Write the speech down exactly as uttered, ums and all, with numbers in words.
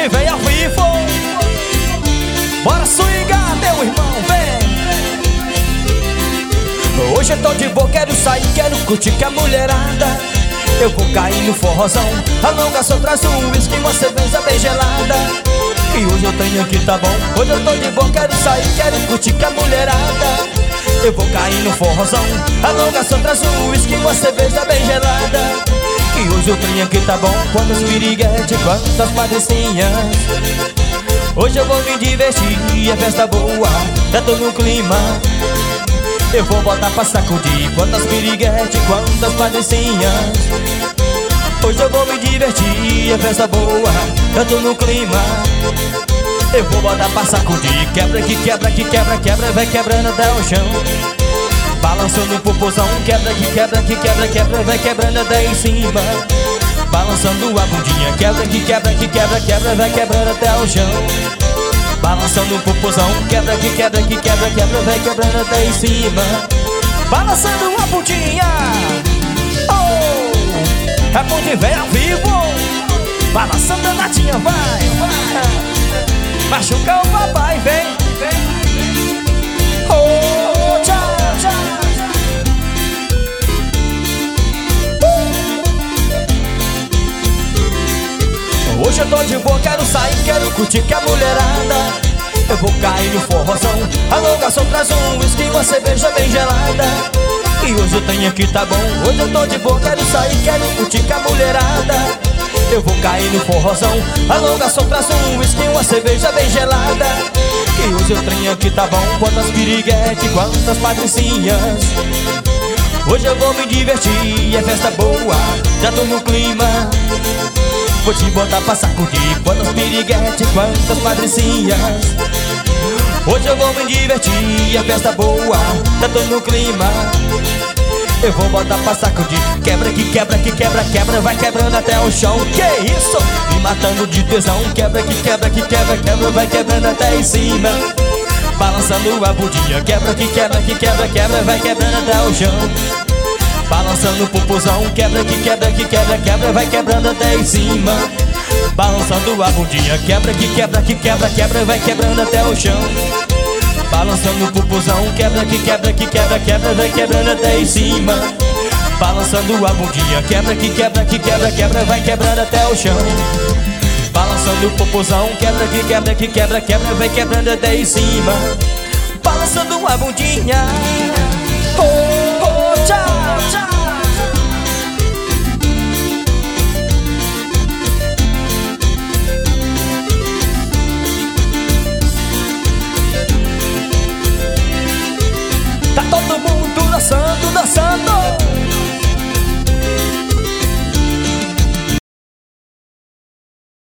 Aponte vem ao vivo. Bora swingar, meu irmão, vem. Hoje eu tô de boa, quero sair, quero curtir com a mulherada. Eu vou cair no forrozão, alongação, traz um whisky, uma cerveja bem gelada. E hoje eu tenho aqui, tá bom? Hoje eu tô de boa, quero sair, quero curtir com a mulherada. Eu vou cair no forrozão, alongação, traz um whisky, uma cerveja bem gelada. E hoje eu tenho aqui, tá bom? Quantas piriguetes, quantas patricinhas. Hoje eu vou me divertir, é festa boa, já tô no clima. Eu vou botar pra sacudir, quantas piriguetes, quantas patricinhas. Hoje eu vou me divertir, é festa boa, já tô no clima. Eu vou botar pra sacudir, quebra que quebra que quebra, quebra, vai quebrando até o chão. Balançando o popozão, quebra que quebra que quebra, quebra, vai quebrando até em cima. Balançando a bundinha, quebra que quebra que quebra, quebra, vai quebrando até o chão. Balançando o popozão, quebra que quebra que quebra, quebra, vai quebrando até em cima. Balançando a bundinha, oh, a bundinha vem ao vivo. Balançando a latinha, vai, vai. Machuca o papai, vem, vem. Oh, tchau, tchau. Hoje eu tô de boa, quero sair, quero curtir com a mulherada. Eu vou cair no forrozão, alongação, traz um whisky, uma cerveja bem gelada. E hoje eu tenho aqui, tá bom? Hoje eu tô de boa, quero sair, quero curtir com a mulherada. Eu vou cair no forrozão, alongação, traz um whisky, uma cerveja bem gelada. E hoje eu tenho aqui, tá bom? Quantas piriguetes, quantas patricinhas. Hoje eu vou me divertir, é festa boa, já tô no clima. Vou te botar pra sacudir, quantas piriguetes, quantas patricinhas. Hoje eu vou me divertir, é festa boa, já tô no clima. Eu vou botar pra sacudir, quebra que quebra que quebra, quebra, vai quebrando até o chão. Que isso? Me matando de tesão, quebra que quebra que quebra, quebra, vai quebrando até em cima. Balançando a bundinha, quebra que quebra que quebra, quebra, vai quebrando até o chão. Balançando o popozão, quebra que quebra que quebra, quebra, vai quebrando até em cima. Balançando a bundinha, quebra que quebra que quebra, quebra, vai quebrando até o chão. Balançando o popozão, quebra que quebra que quebra, quebra, vai quebrando até em cima. Balançando a bundinha, quebra que quebra que quebra, quebra, vai quebrando até o chão. Balançando o popozão, quebra que quebra que quebra, quebra, vai quebrando até em cima. Balançando a bundinha, oh, oh, tchau, tchau.